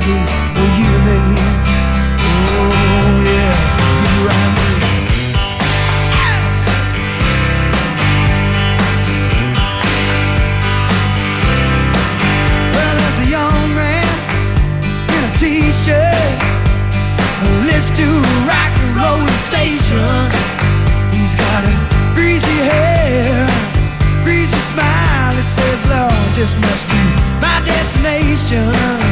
houses for you and me. Oh yeah, you and me. Well, there's a young man in a t-shirt, list to rock and roll station. He's got a greasy hair, greasy smile. He says, Lord, this must be my destination.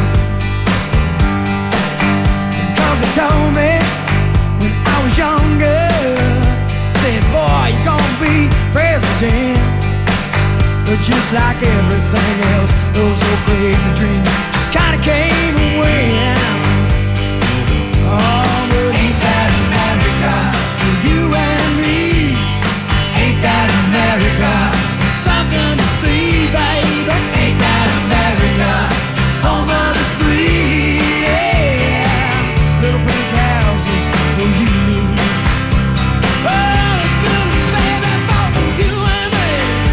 Cause he told me when I was younger, said, boy, you're gonna be president. But just like everything else, those old crazy dreams just kinda came and went. Oh, but ain't that America? For you and me. Ain't that America? Something to see, baby. Ain't that America? Home of the free, yeah. Little pink houses for you. Oh, good baby, for you and me.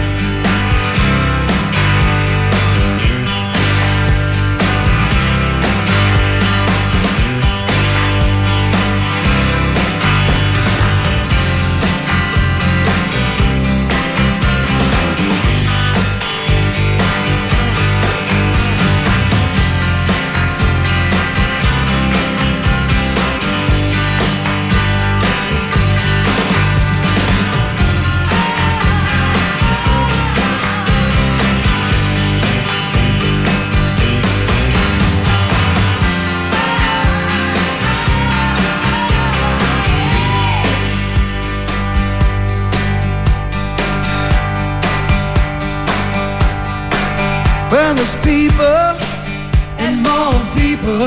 Well, there's people and more people.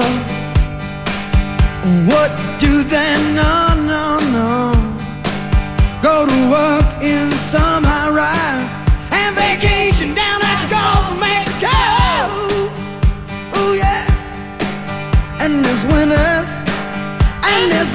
What do they know? Go to work in some high rise and vacation down at the Gulf of Mexico. Oh yeah. And there's winners and there's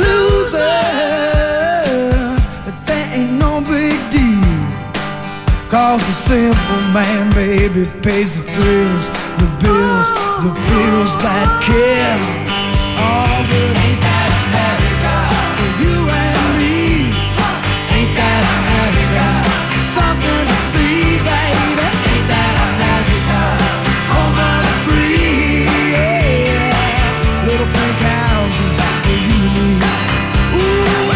losers, but that ain't no big deal. Cause the simple man, baby, pays the thrills, the bills that kill. Oh, but ain't that America? For you and me. Ain't that America? Something to see, baby. Ain't that America? Home of the free, yeah. Little pink houses for you and me. Ooh.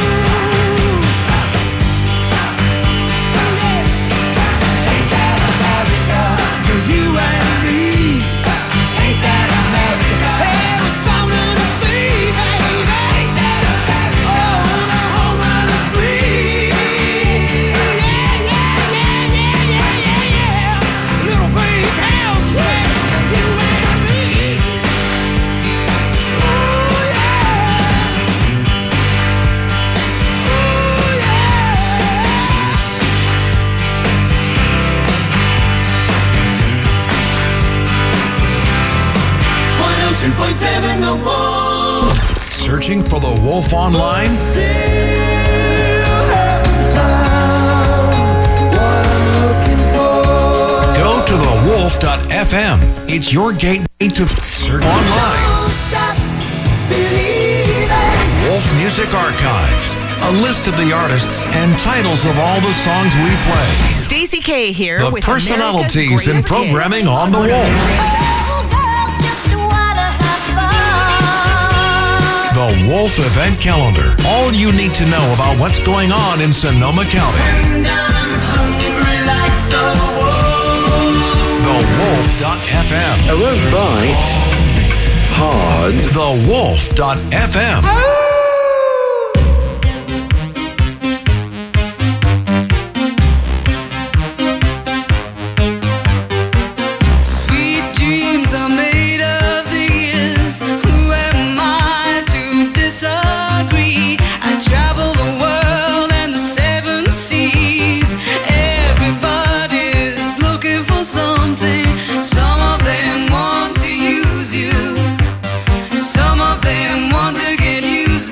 The Wolf. Searching for the Wolf online? Go to thewolf.fm. It's your gateway to search online. Wolf Music Archives. A list of the artists and titles of all the songs we play. Stacey K here the with personalities and programming on the Wolf. The Wolf Event Calendar. All you need to know about what's going on in Sonoma County. TheWolf.fm. I won't bite hard. TheWolf.fm. Some of them want to get used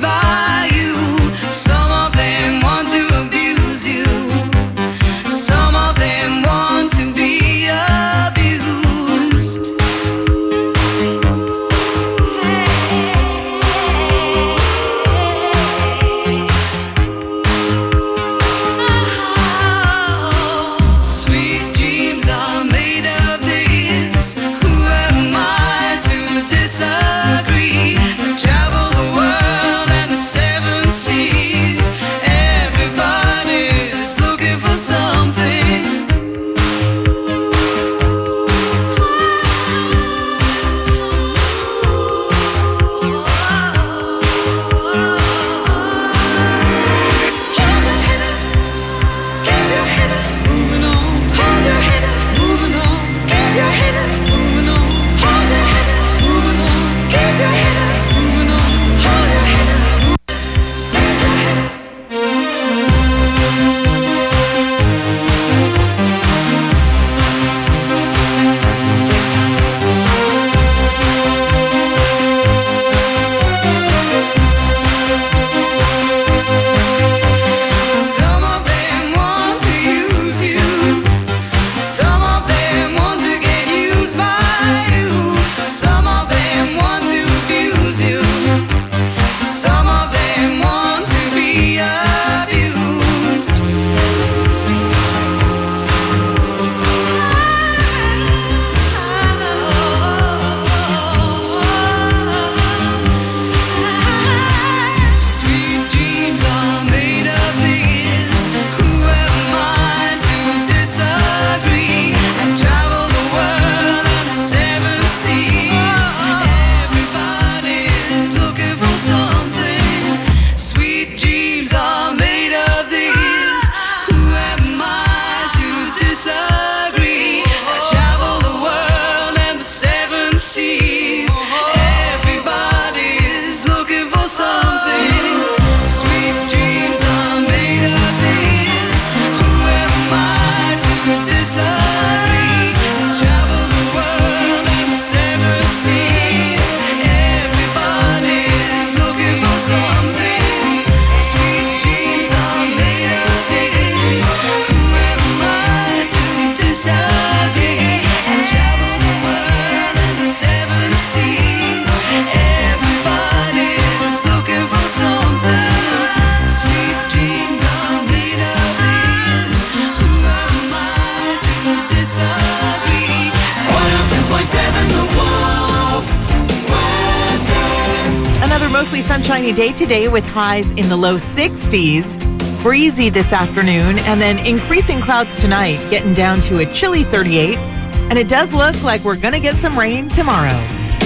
mostly sunshiny day today with highs in the low 60s. Breezy this afternoon, and then increasing clouds tonight, getting down to a chilly 38. And it does look like we're going to get some rain tomorrow.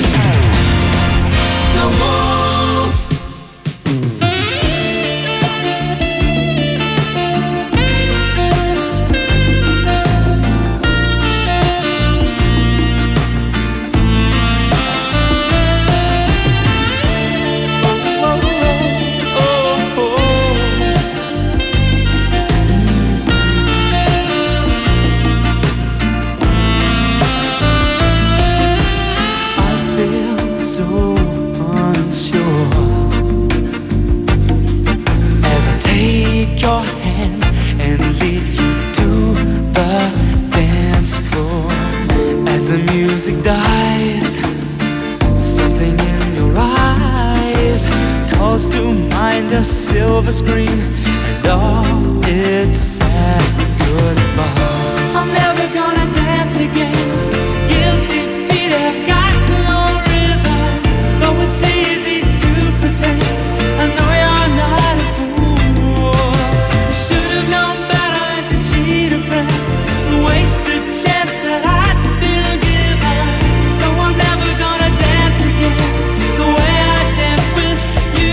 Silver screen and all its sad goodbye. I'm never gonna dance again. Guilty feet have got no rhythm. Though it's easy to pretend, I know you're not a fool. Should've known better than to cheat a friend, waste the chance that I'd been given. So I'm never gonna dance again the way I danced with you.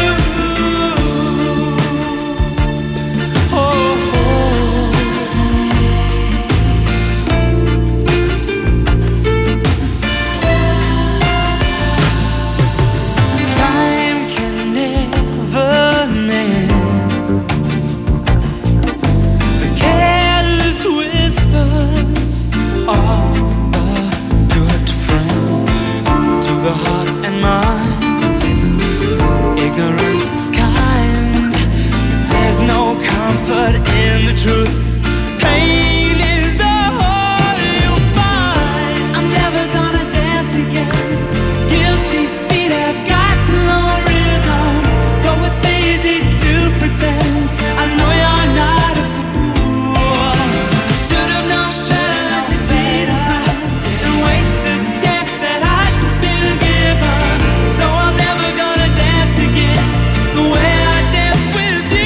In the truth, pain is the whole you'll find. I'm never gonna dance again. Guilty feet have got no rhythm. Though it's easy to pretend, I know you're not a fool. Should've known better than to cheat and waste the chance that I'd been given. So I'm never gonna dance again the way I danced with you.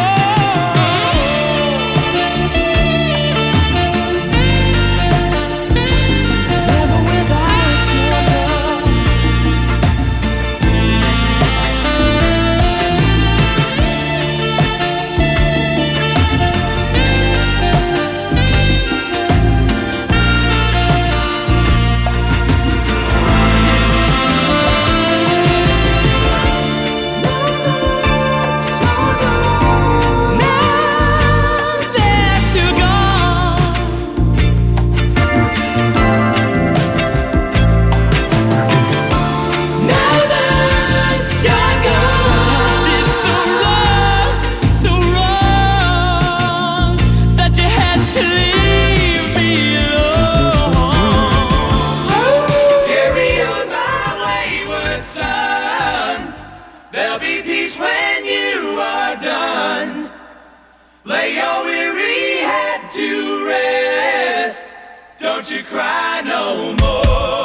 Lay your weary head to rest. Don't you cry no more.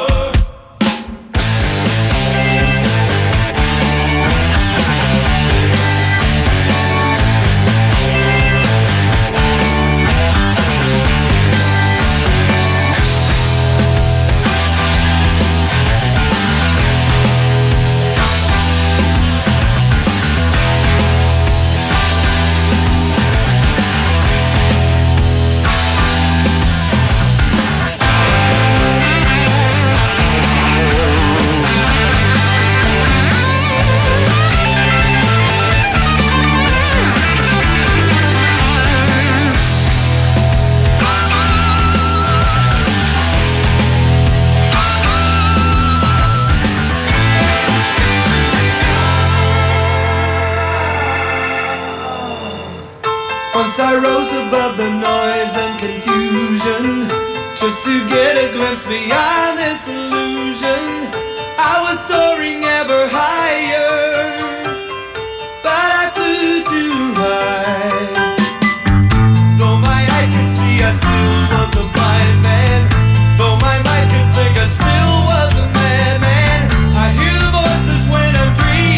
Once I rose above the noise and confusion, just to get a glimpse beyond this illusion. I was soaring ever higher, but I flew too high. Though my eyes could see, I still was a blind man. Though my mind could think, I still was a madman. I hear the voices when I'm dreaming.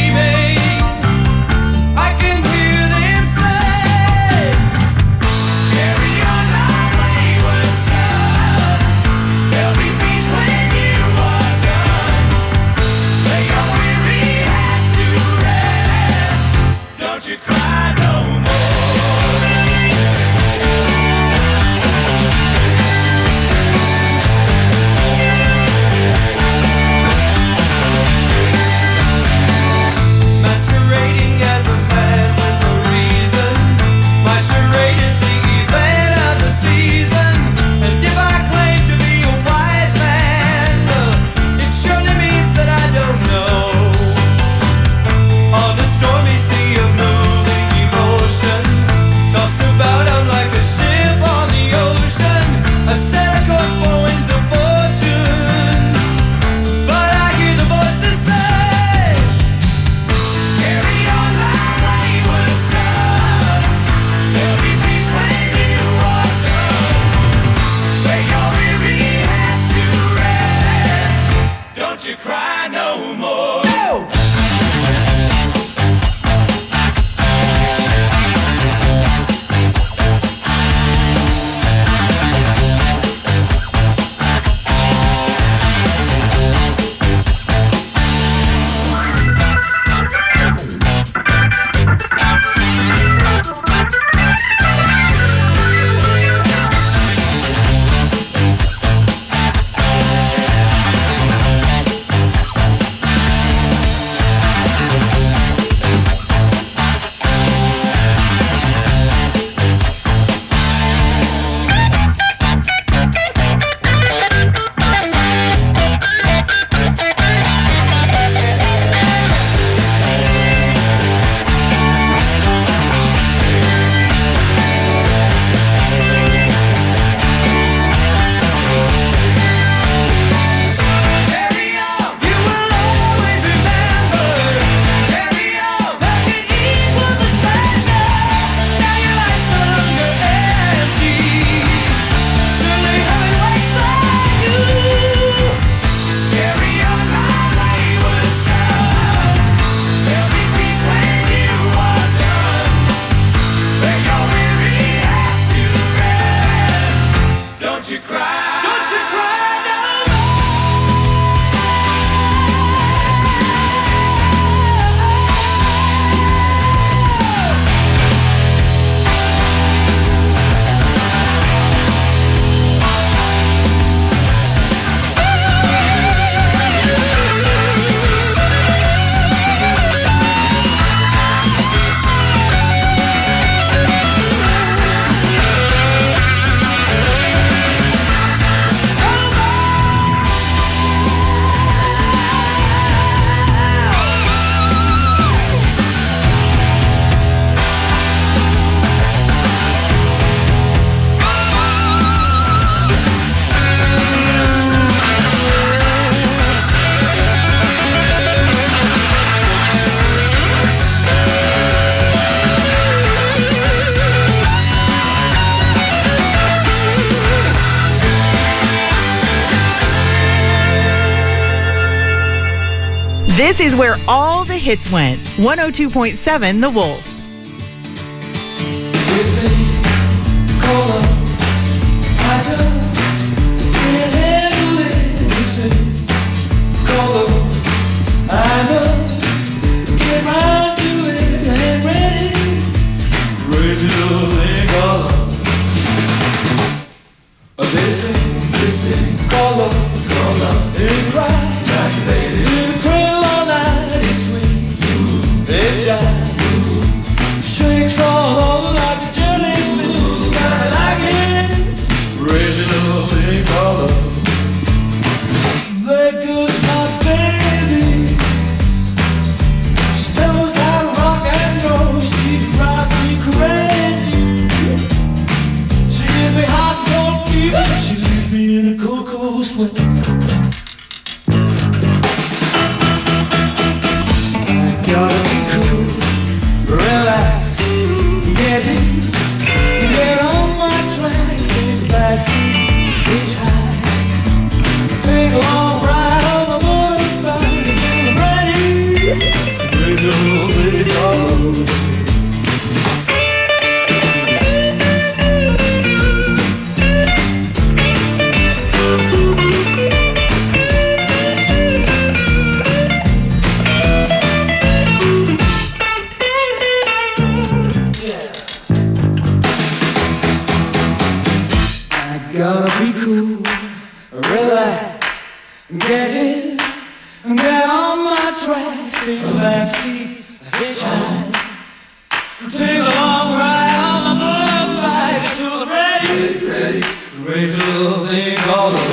This is where all the hits went. 102.7 The Wolf. Shakes all over like a jellyfish. You gotta like it. Raise it up in color. There goes my baby. She knows how to rock and roll. She drives me crazy. She gives me hot and cold fever. She leaves me in a cool, cool sweat. I gotta be cool, relax, get in, get on my tracks, take the backseat, hitchhike, take a long ride on my motorbike until I'm ready. Raise a little bit of gotta be cool, relax, get in, get on my tracks, take the backseat, hitchhike, take a long ride on my motorbike until I'm ready, raise a little thing called love.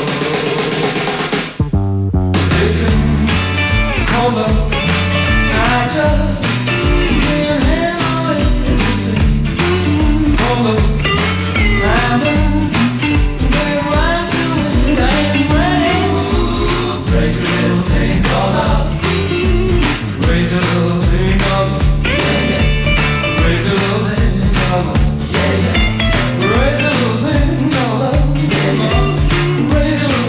Listen, call love, I just need a hand on it. Listen, call love, I just raise a little thing called love. Raise a little thing called love. Yeah, yeah. Raise a little thing called love. Yeah, yeah. Raise a little thing called love. Yeah, yeah. Raise a little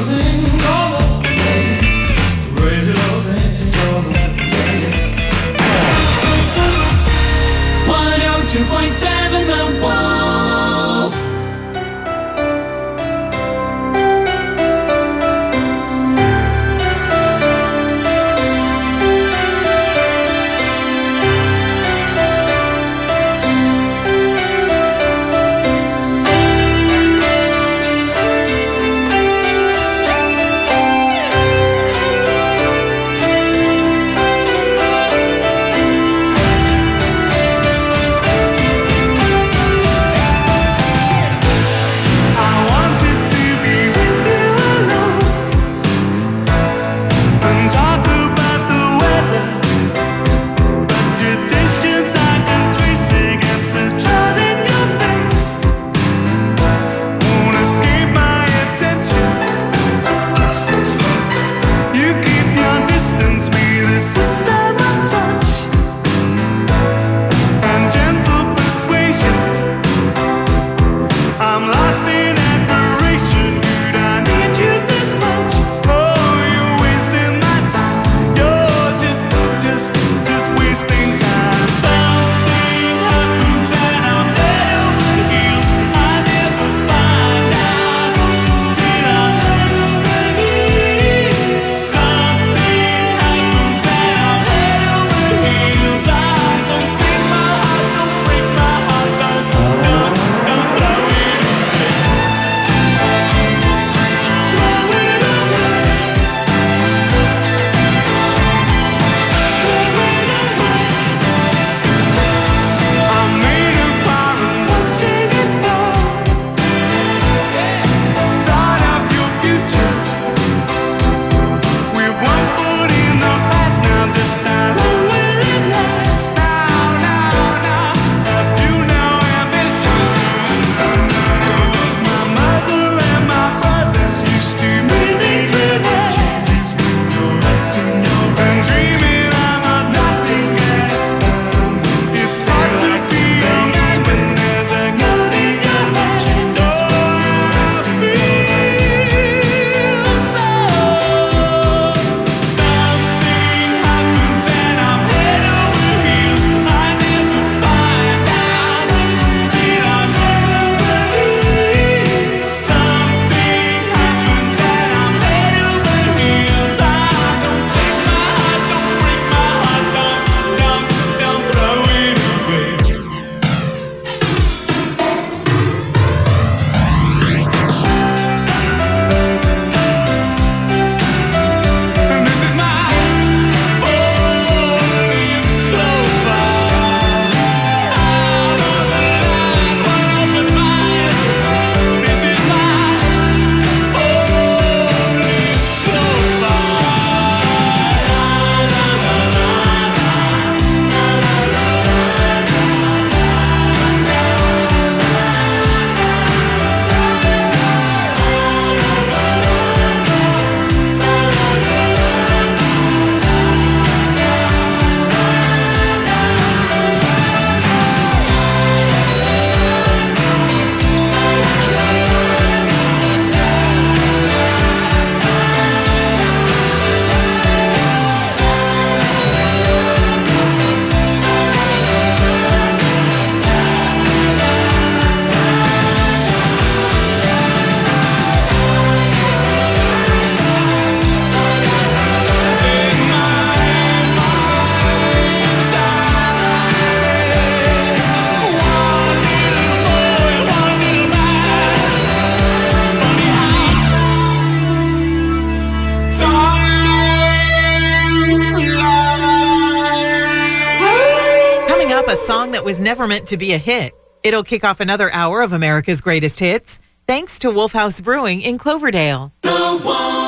up a song that was never meant to be a hit. It'll kick off another hour of America's Greatest Hits, thanks to Wolf House Brewing in Cloverdale. The Wolf.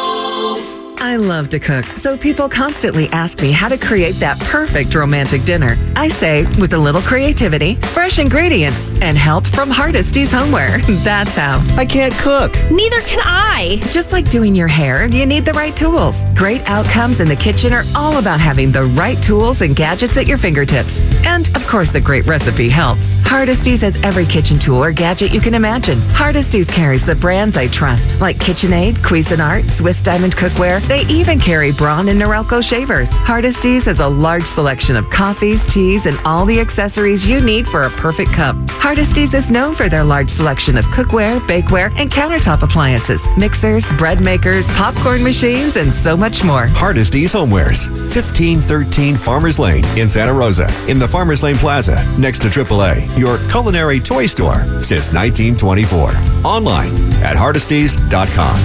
I love to cook, so people constantly ask me how to create that perfect romantic dinner. I say, with a little creativity, fresh ingredients, and help from Hardesty's Homeware. That's how. I can't cook. Neither can I. Just like doing your hair, you need the right tools. Great outcomes in the kitchen are all about having the right tools and gadgets at your fingertips. And, of course, a great recipe helps. Hardesty's has every kitchen tool or gadget you can imagine. Hardesty's carries the brands I trust, like KitchenAid, Cuisinart, Swiss Diamond Cookware. They even carry Braun and Norelco shavers. Hardesty's has a large selection of coffees, teas, and all the accessories you need for a perfect cup. Hardesty's is known for their large selection of cookware, bakeware, and countertop appliances, mixers, bread makers, popcorn machines, and so much more. Hardesty's Homewares, 1513 Farmers Lane in Santa Rosa, in the Farmers Lane Plaza, next to AAA, your culinary toy store since 1924. Online at hardestys.com.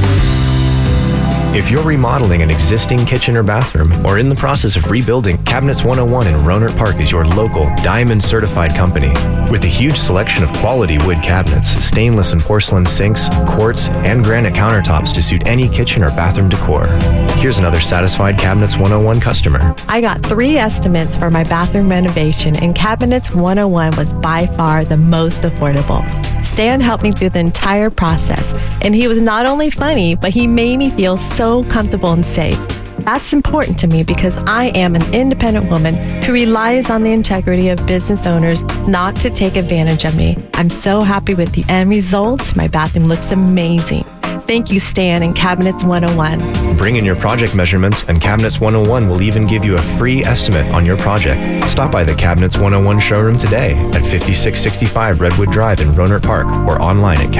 If you're remodeling an existing kitchen or bathroom or in the process of rebuilding, Cabinets 101 in Rohnert Park is your local Diamond certified company. With a huge selection of quality wood cabinets, stainless and porcelain sinks, quartz, and granite countertops to suit any kitchen or bathroom decor. Here's another satisfied Cabinets 101 customer. I got 3 estimates for my bathroom renovation, and Cabinets 101 was by far the most affordable. Stan helped me through the entire process, and he was not only funny, but he made me feel so comfortable and safe. That's important to me because I am an independent woman who relies on the integrity of business owners not to take advantage of me. I'm so happy with the end results. My bathroom looks amazing. Thank you, Stan and Cabinets 101. Bring in your project measurements, and Cabinets 101 will even give you a free estimate on your project. Stop by the Cabinets 101 showroom today at 5665 Redwood Drive in Rohnert Park or online at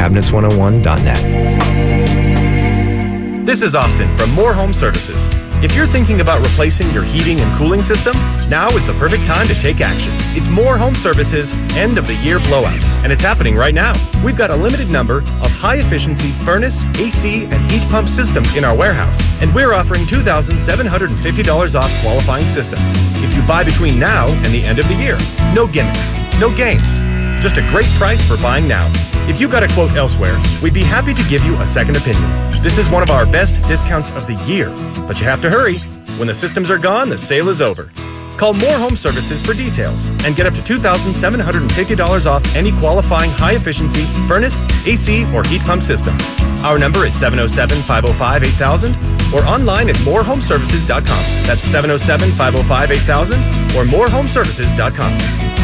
cabinets101.net. This is Austin from More Home Services. If you're thinking about replacing your heating and cooling system, now is the perfect time to take action. It's More Home Services End of the Year Blowout, and it's happening right now. We've got a limited number of high-efficiency furnace, AC, and heat pump systems in our warehouse, and we're offering $2,750 off qualifying systems. If you buy between now and the end of the year, no gimmicks, no games, just a great price for buying now. If you got a quote elsewhere, we'd be happy to give you a second opinion. This is one of our best discounts of the year, but you have to hurry. When the systems are gone, the sale is over. Call More Home Services for details and get up to $2,750 off any qualifying high-efficiency furnace, AC, or heat pump system. Our number is 707-505-8000 or online at morehomeservices.com. That's 707-505-8000 or morehomeservices.com.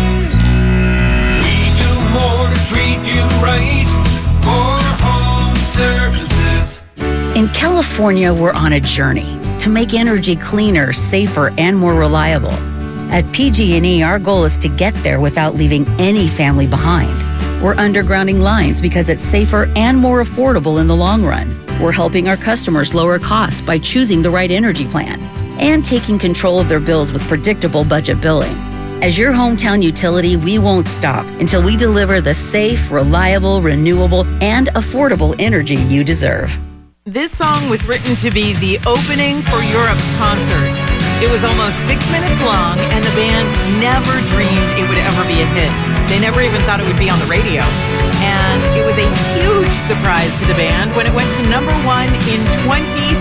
More to treat you right. More Home Services. In California, we're on a journey to make energy cleaner, safer, and more reliable. At PG&E, our goal is to get there without leaving any family behind. We're undergrounding lines because it's safer and more affordable in the long run. We're helping our customers lower costs by choosing the right energy plan and taking control of their bills with predictable budget billing. As your hometown utility, we won't stop until we deliver the safe, reliable, renewable, and affordable energy you deserve. This song was written to be the opening for Europe's concerts. It was almost 6 minutes long, and the band never dreamed it would ever be a hit. They never even thought it would be on the radio. And it was a huge surprise to the band when it went to #1 in 26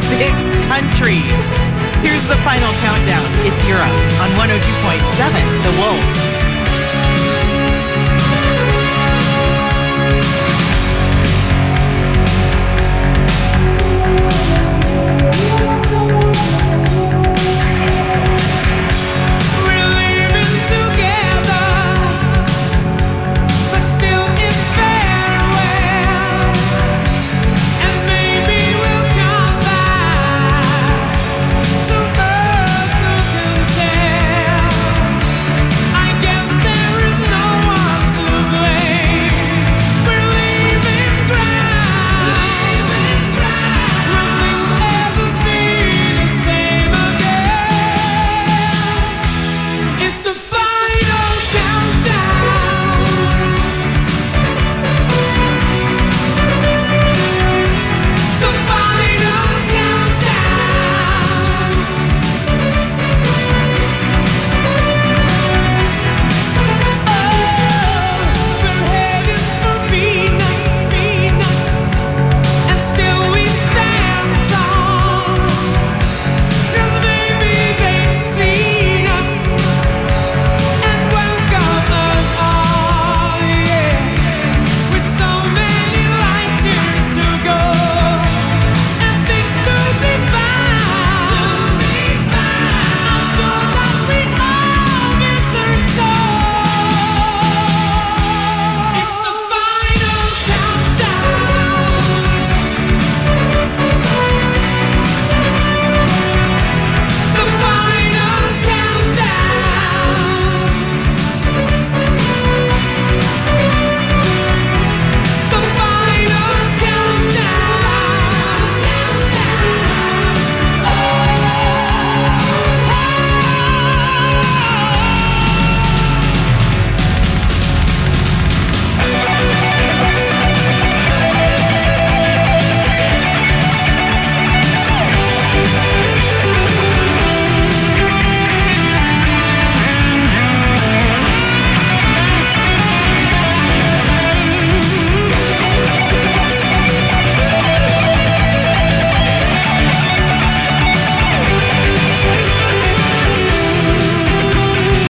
countries. Here's the final countdown. It's Europe on 102.7 The Wolf.